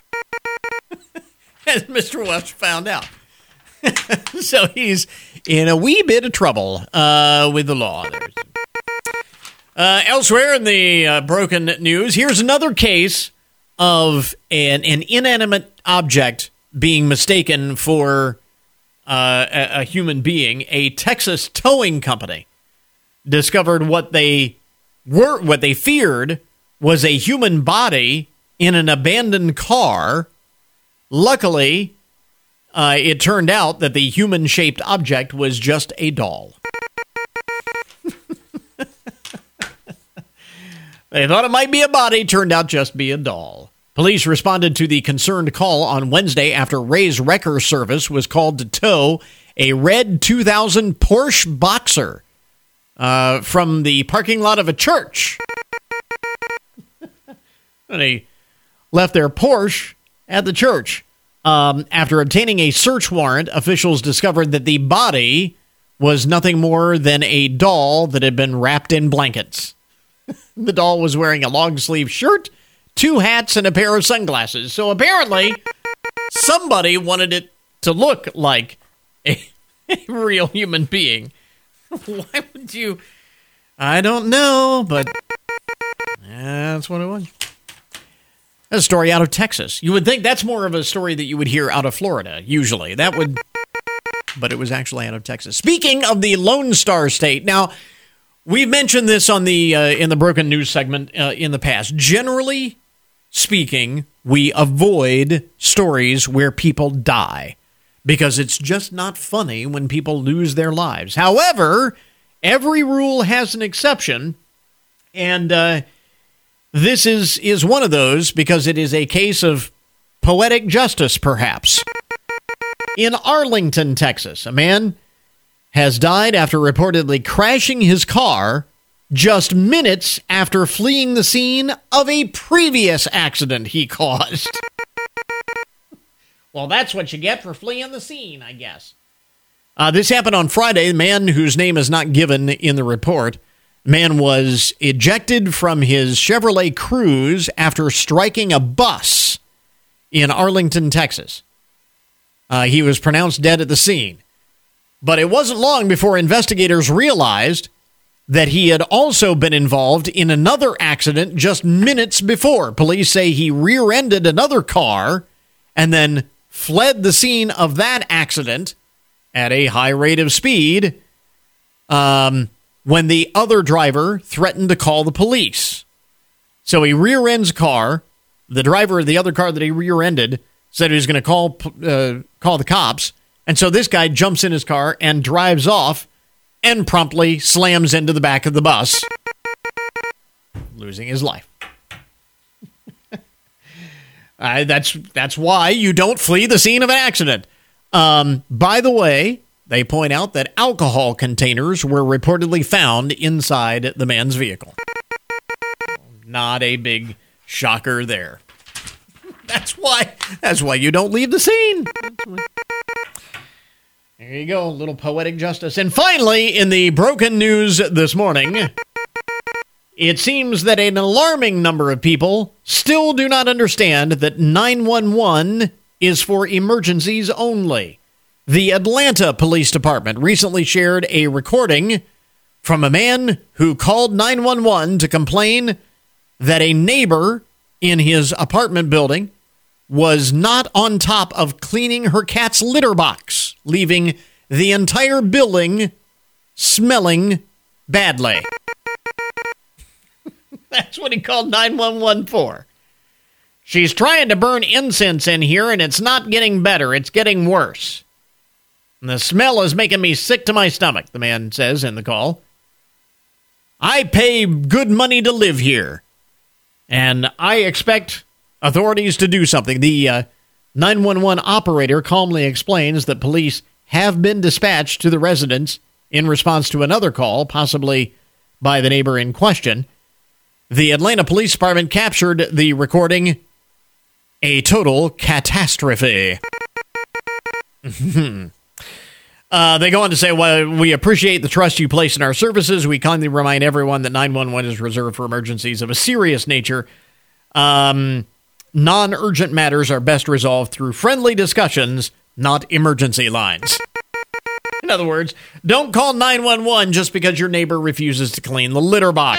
As Mister Welch found out. So he's in a wee bit of trouble uh, with the law. Uh, elsewhere in the uh, broken news, here's another case of an, an inanimate object being mistaken for uh, a, a human being. A Texas towing company discovered what they were, what they feared was a human body in an abandoned car. Luckily, uh, it turned out that the human-shaped object was just a doll. They thought it might be a body, turned out just be a doll. Police responded to the concerned call on Wednesday after Ray's Wrecker Service was called to tow a red two thousand Porsche Boxer uh, from the parking lot of a church. And they left their Porsche at the church. Um, after obtaining a search warrant, officials discovered that the body was nothing more than a doll that had been wrapped in blankets. The doll was wearing a long-sleeve shirt, two hats, and a pair of sunglasses. So apparently, somebody wanted it to look like a, a real human being. Why would you? I don't know, but that's what it was. A story out of Texas. You would think that's more of a story that you would hear out of Florida, usually. That would, but it was actually out of Texas. Speaking of the Lone Star State, now, we've mentioned this on the uh, in the Broken News segment uh, in the past. Generally speaking, we avoid stories where people die because it's just not funny when people lose their lives. However, every rule has an exception, and uh, this is, is one of those because it is a case of poetic justice, perhaps. In Arlington, Texas, a man has died after reportedly crashing his car just minutes after fleeing the scene of a previous accident he caused. Well, that's what you get for fleeing the scene, I guess. Uh, this happened on Friday. The man whose name is not given in the report, man was ejected from his Chevrolet Cruze after striking a bus in Arlington, Texas. Uh, he was pronounced dead at the scene. But it wasn't long before investigators realized that he had also been involved in another accident just minutes before. Police say he rear-ended another car and then fled the scene of that accident at a high rate of speed um, when the other driver threatened to call the police. So he rear-ends a car. The driver of the other car that he rear-ended said he was going to call uh, call the cops. And so this guy jumps in his car and drives off and promptly slams into the back of the bus, losing his life. uh, that's that's why you don't flee the scene of an accident. Um, by the way, they point out that alcohol containers were reportedly found inside the man's vehicle. Not a big shocker there. That's why. That's why you don't leave the scene. There you go, a little poetic justice. And finally, in the broken news this morning, it seems that an alarming number of people still do not understand that nine one one is for emergencies only. The Atlanta Police Department recently shared a recording from a man who called nine one one to complain that a neighbor in his apartment building was not on top of cleaning her cat's litter box, leaving the entire building smelling badly. That's what he called nine one one for. She's trying to burn incense in here, and it's not getting better. It's getting worse. And the smell is making me sick to my stomach, the man says in the call. I pay good money to live here, and I expect authorities to do something. The uh, nine one one operator calmly explains that police have been dispatched to the residence in response to another call, possibly by the neighbor in question. The Atlanta Police Department captured the recording, a total catastrophe. uh, they go on to say, well, we appreciate the trust you place in our services. We kindly remind everyone that nine one one is reserved for emergencies of a serious nature. Um... Non-urgent matters are best resolved through friendly discussions, not emergency lines. In other words, don't call nine one one just because your neighbor refuses to clean the litter box.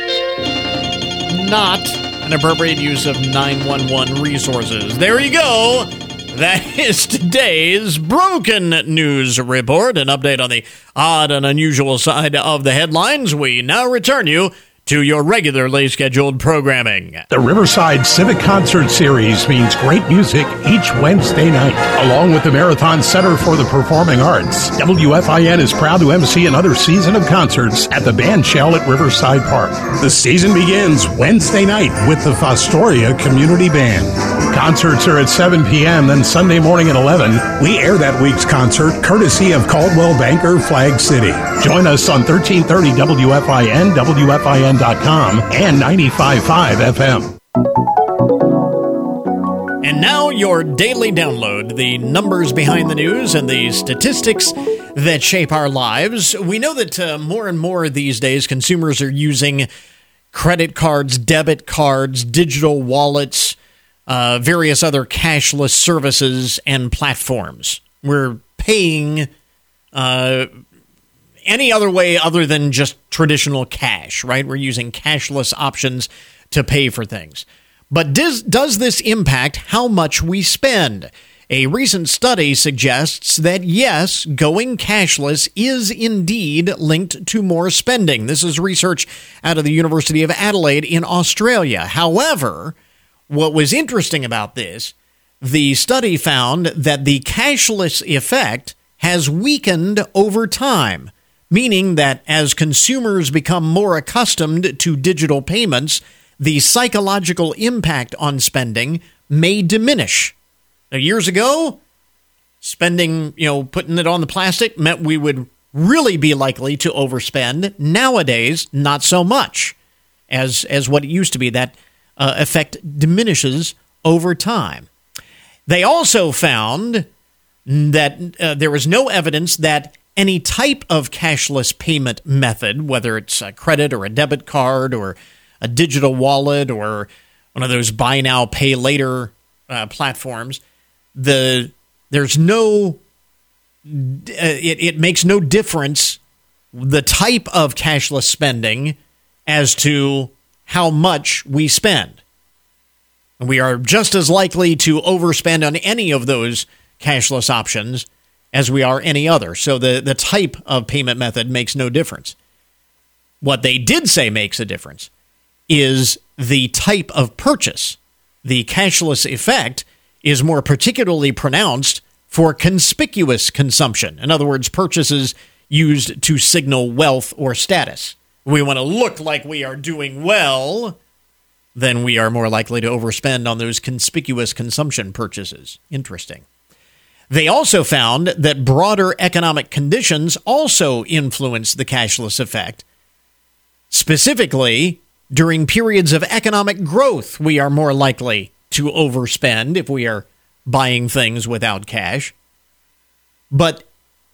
Not an appropriate use of nine one one resources. There you go. That is today's Broken News Report. An update on the odd and unusual side of the headlines. We now return you to your regularly scheduled programming. The Riverside Civic Concert Series means great music each Wednesday night. Along with the Marathon Center for the Performing Arts, W F I N is proud to emcee another season of concerts at the Band Shell at Riverside Park. The season begins Wednesday night with the Fostoria Community Band. Concerts are at seven p.m., then Sunday morning at eleven. We air that week's concert courtesy of Caldwell Banker Flag City. Join us on thirteen thirty W F I N, W F I N dot com, and ninety-five point five F M. And now your daily download, the numbers behind the news and the statistics that shape our lives. We know that uh, more and more these days consumers are using credit cards, debit cards, digital wallets, uh, various other cashless services and platforms. We're paying uh, any other way other than just traditional cash, right? We're using cashless options to pay for things. But does, does this impact how much we spend? A recent study suggests that yes, going cashless is indeed linked to more spending. This is research out of the University of Adelaide in Australia. However, what was interesting about this, the study found that the cashless effect has weakened over time, meaning that as consumers become more accustomed to digital payments, the psychological impact on spending may diminish. Now, years ago, spending, you know, putting it on the plastic meant we would really be likely to overspend. Nowadays, not so much as, as what it used to be. That uh, effect diminishes over time. They also found that uh, there was no evidence that any type of cashless payment method, whether it's a credit or a debit card or a digital wallet or one of those buy now, pay later uh, platforms, the there's no, uh, it, it makes no difference the type of cashless spending as to how much we spend. And we are just as likely to overspend on any of those cashless options as we are any other. So the, the type of payment method makes no difference. What they did say makes a difference is the type of purchase. The cashless effect is more particularly pronounced for conspicuous consumption. In other words, purchases used to signal wealth or status. We want to look like we are doing well, then we are more likely to overspend on those conspicuous consumption purchases. Interesting. They also found that broader economic conditions also influence the cashless effect. Specifically, during periods of economic growth, we are more likely to overspend if we are buying things without cash. But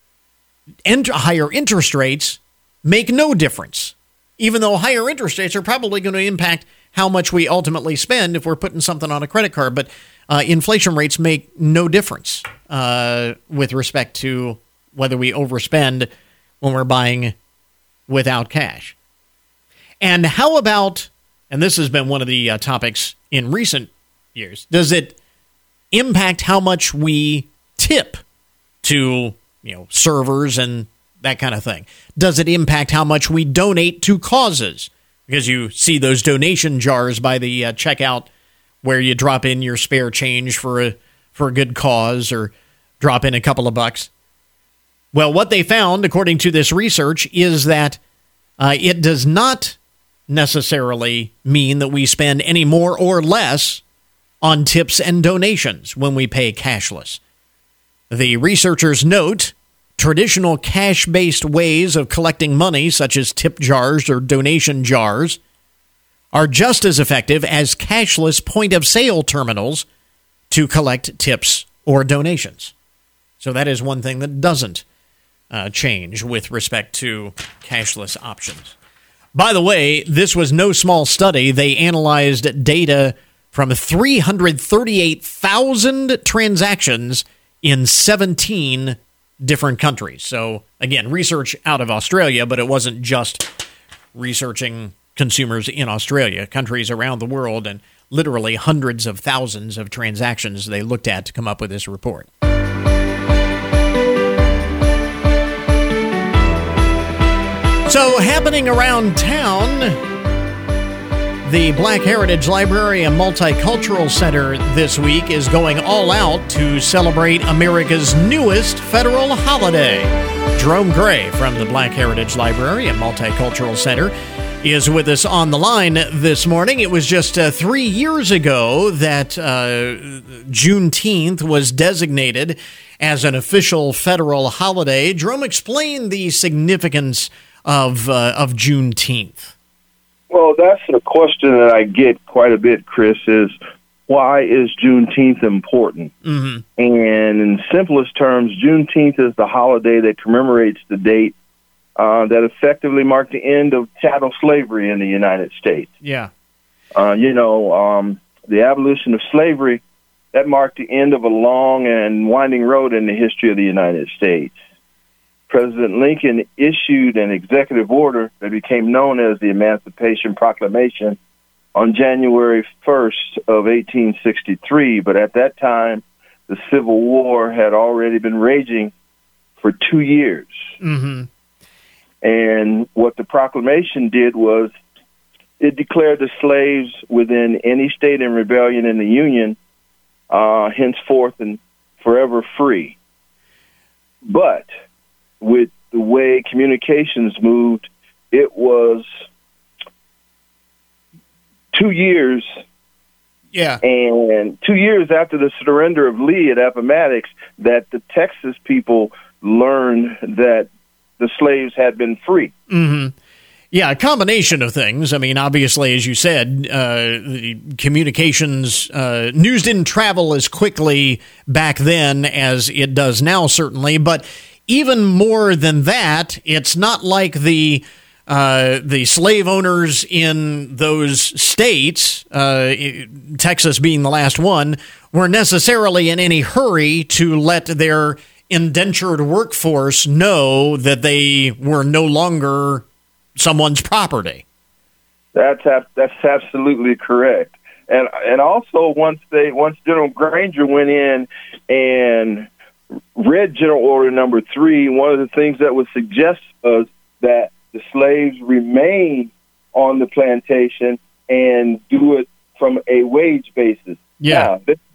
ent- higher interest rates make no difference, even though higher interest rates are probably going to impact how much we ultimately spend if we're putting something on a credit card. But uh, inflation rates make no difference uh, with respect to whether we overspend when we're buying without cash. And how about, and this has been one of the uh, topics in recent years, does it impact how much we tip to, you know, servers and that kind of thing? Does it impact how much we donate to causes? Because you see those donation jars by the uh, checkout where you drop in your spare change for a for a good cause or drop in a couple of bucks. Well, what they found, according to this research, is that uh, it does not necessarily mean that we spend any more or less on tips and donations when we pay cashless. The researchers note traditional cash-based ways of collecting money, such as tip jars or donation jars, are just as effective as cashless point-of-sale terminals to collect tips or donations. So that is one thing that doesn't uh, change with respect to cashless options. By the way, this was no small study. They analyzed data from three hundred thirty-eight thousand transactions in seventeen different countries. So, again, research out of Australia, but it wasn't just researching consumers in Australia, countries around the world, and literally hundreds of thousands of transactions they looked at to come up with this report. So, happening around town, the Black Heritage Library and Multicultural Center this week is going all out to celebrate America's newest federal holiday. Jerome Gray from the Black Heritage Library and Multicultural Center is with us on the line this morning. It was just uh, three years ago that uh, Juneteenth was designated as an official federal holiday. Jerome, explain the significance of uh, of Juneteenth. Well, that's a question that I get quite a bit, Chris, is why is Juneteenth important? Mm-hmm. And in simplest terms, Juneteenth is the holiday that commemorates the date uh, that effectively marked the end of chattel slavery in the United States. Yeah. Uh, you know, um, the abolition of slavery, that marked the end of a long and winding road in the history of the United States. President Lincoln issued an executive order that became known as the Emancipation Proclamation on January first of eighteen sixty-three, but at that time, the Civil War had already been raging for two years. Mm-hmm. And what the proclamation did was it declared the slaves within any state in rebellion in the Union uh, henceforth and forever free. But with the way communications moved, it was two years. Yeah. And two years after the surrender of Lee at Appomattox that the Texas people learned that the slaves had been free. Mm-hmm. Yeah, a combination of things. I mean, obviously, as you said, uh, the communications, uh, news didn't travel as quickly back then as it does now, certainly. But even more than that, it's not like the uh, the slave owners in those states, uh, Texas being the last one, were necessarily in any hurry to let their indentured workforce know that they were no longer someone's property. That's that's absolutely correct. And and also once they once General Granger went in and read General Order Number Three, one of the things that was suggested was that the slaves remain on the plantation and do it from a wage basis. Yeah. Now, this,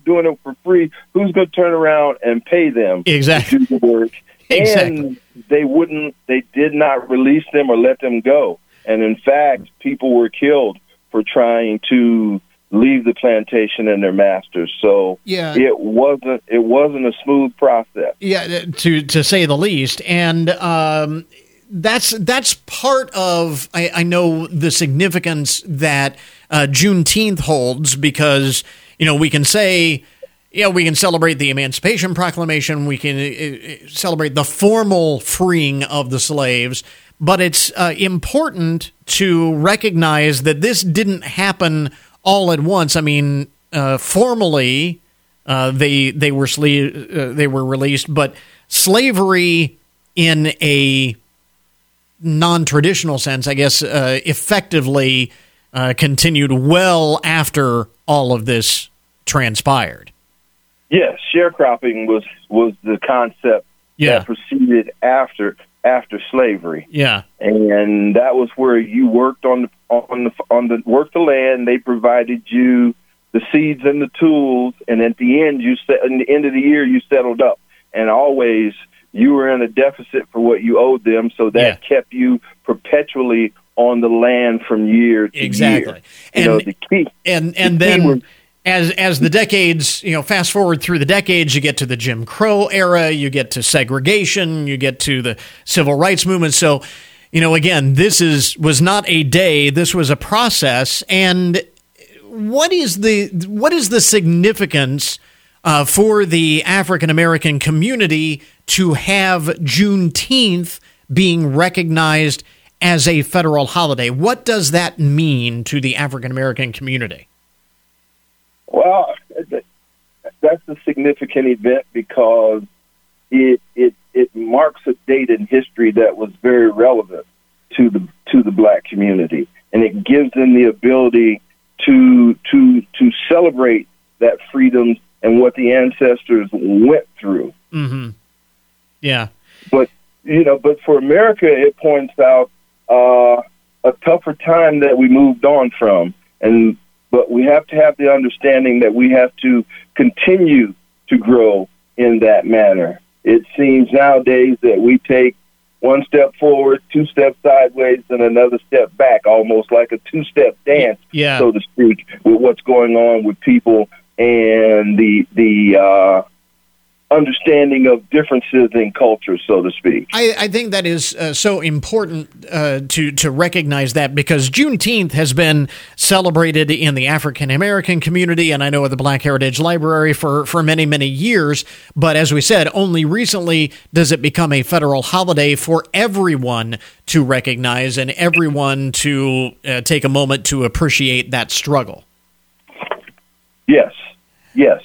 doing it for free, who's going to turn around and pay them exactly. to do the work? Exactly. And they wouldn't, they did not release them or let them go. And in fact, people were killed for trying to leave the plantation and their masters. So yeah. it wasn't, it wasn't a smooth process. Yeah, to to say the least. And um, that's that's part of, I, I know, the significance that uh, Juneteenth holds, because, you know, we can say, yeah, we can celebrate the Emancipation Proclamation, we can uh, celebrate the formal freeing of the slaves, but it's uh, important to recognize that this didn't happen all at once. I mean, uh, formally, uh, they they were sle- uh, they were released, but slavery in a non-traditional sense, I guess, uh, effectively uh, continued well after all of this transpired. Yes, sharecropping was was the concept yeah. that proceeded after after slavery. Yeah, and that was where you worked on the on the on the worked the land. They provided you the seeds and the tools, and at the end, you set, at the end of the year, you settled up, and always you were in a deficit for what you owed them. So that yeah. kept you perpetually on the land from year to exactly. year. And, you know, the key and and the then. Key was, As as the decades, you know, fast forward through the decades, you get to the Jim Crow era, you get to segregation, you get to the civil rights movement. So, you know, again, this is was not a day, this was a process. And what is the what is the significance uh, for the African American community to have Juneteenth being recognized as a federal holiday? What does that mean to the African American community? Well, that's a significant event because it it it marks a date in history that was very relevant to the to the black community, and it gives them the ability to to to celebrate that freedom and what the ancestors went through. Mm-hmm. Yeah, but you know, but for America, it points out uh, a tougher time that we moved on from, and. But we have to have the understanding that we have to continue to grow in that manner. It seems nowadays that we take one step forward, two steps sideways, and another step back, almost like a two-step dance, yeah. so to speak, with what's going on with people and the the uh, understanding of differences in culture, so to speak. I, I think that is uh, so important uh, to to recognize that, because Juneteenth has been celebrated in the African American community, and I know at the Black Heritage Library for, for many, many years. But as we said, only recently does it become a federal holiday for everyone to recognize and everyone to uh, take a moment to appreciate that struggle. Yes, yes.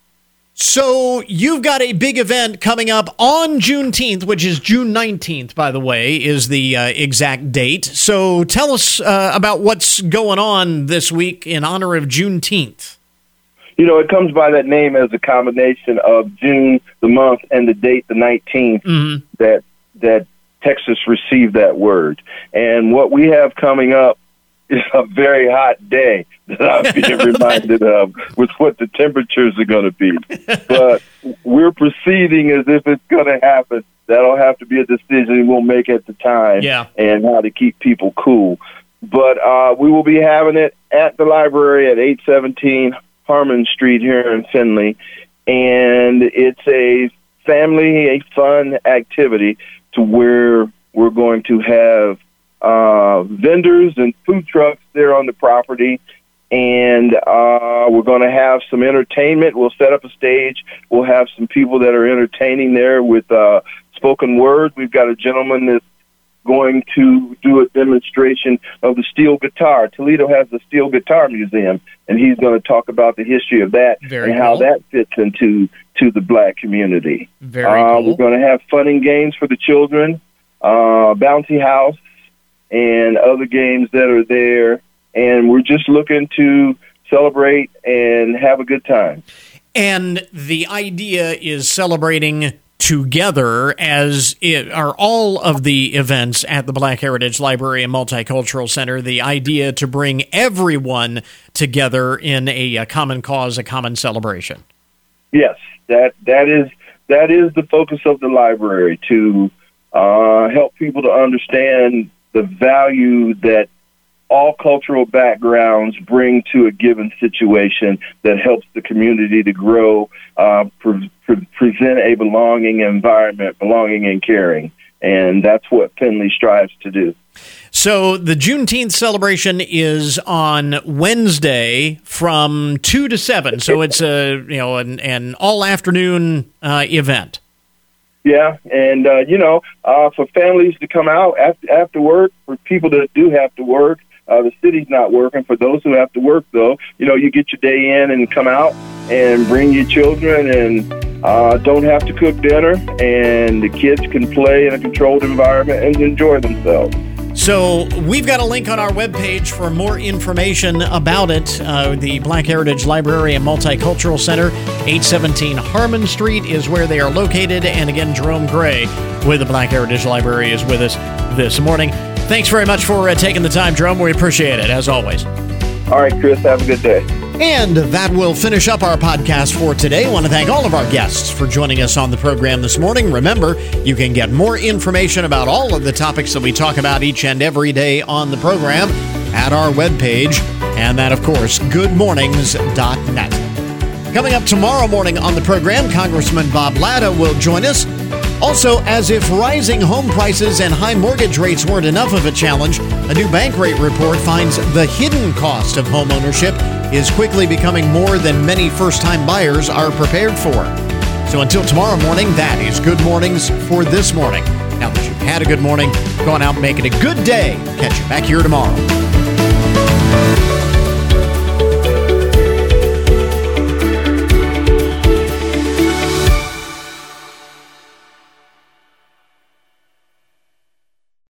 So you've got a big event coming up on Juneteenth, which is June nineteenth, by the way, is the uh, exact date. So tell us uh, about what's going on this week in honor of Juneteenth. You know, it comes by that name as a combination of June, the month, and the date, the nineteenth, mm-hmm. that that Texas received that word. And what we have coming up is a very hot day that I'm being reminded of with what the temperatures are going to be. But we're proceeding as if it's going to happen. That'll have to be a decision we'll make at the time, yeah. and how to keep people cool. But uh, we will be having it at the library at eight seventeen Harmon Street here in Findlay. And it's a family, a fun activity to where we're going to have uh, vendors and food trucks there on the property. And uh, we're going to have some entertainment. We'll set up a stage. We'll have some people that are entertaining there with uh, spoken word. We've got a gentleman that's going to do a demonstration of the steel guitar. Toledo has the Steel Guitar Museum, and he's going to talk about the history of that Very and how cool. that fits into to the black community. Very uh, cool. We're going to have fun and games for the children, uh, bouncy house, and other games that are there. And we're just looking to celebrate and have a good time. And the idea is celebrating together, as it are all of the events at the Black Heritage Library and Multicultural Center, the idea to bring everyone together in a, a common cause, a common celebration. Yes, that that is that is the focus of the library, to uh, help people to understand the value that all cultural backgrounds bring to a given situation that helps the community to grow, uh, pre- pre- present a belonging environment, belonging and caring. And that's what Findlay strives to do. So the Juneteenth celebration is on Wednesday from two to seven. So it's a you know an, an all afternoon uh, event. Yeah, and uh, you know, uh, for families to come out after, after work, for people that do have to work, uh, the city's not working. For those who have to work, though, you know, you get your day in and come out and bring your children, and uh, don't have to cook dinner, and the kids can play in a controlled environment and enjoy themselves. So we've got a link on our webpage for more information about it. Uh, the Black Heritage Library and Multicultural Center, eight seventeen Harmon Street is where they are located. And again, Jerome Gray with the Black Heritage Library is with us this morning. Thanks very much for uh, taking the time, Jerome. We appreciate it, as always. All right, Chris, have a good day. And that will finish up our podcast for today. I want to thank all of our guests for joining us on the program this morning. Remember, you can get more information about all of the topics that we talk about each and every day on the program at our webpage, and that, of course, good mornings dot net. Coming up tomorrow morning on the program, Congressman Bob Latta will join us. Also, as if rising home prices and high mortgage rates weren't enough of a challenge, a new bank rate report finds the hidden cost of home ownership is quickly becoming more than many first-time buyers are prepared for. So until tomorrow morning, that is Good Mornings for this morning. Now that you've had a good morning, go on out and make it a good day. Catch you back here tomorrow.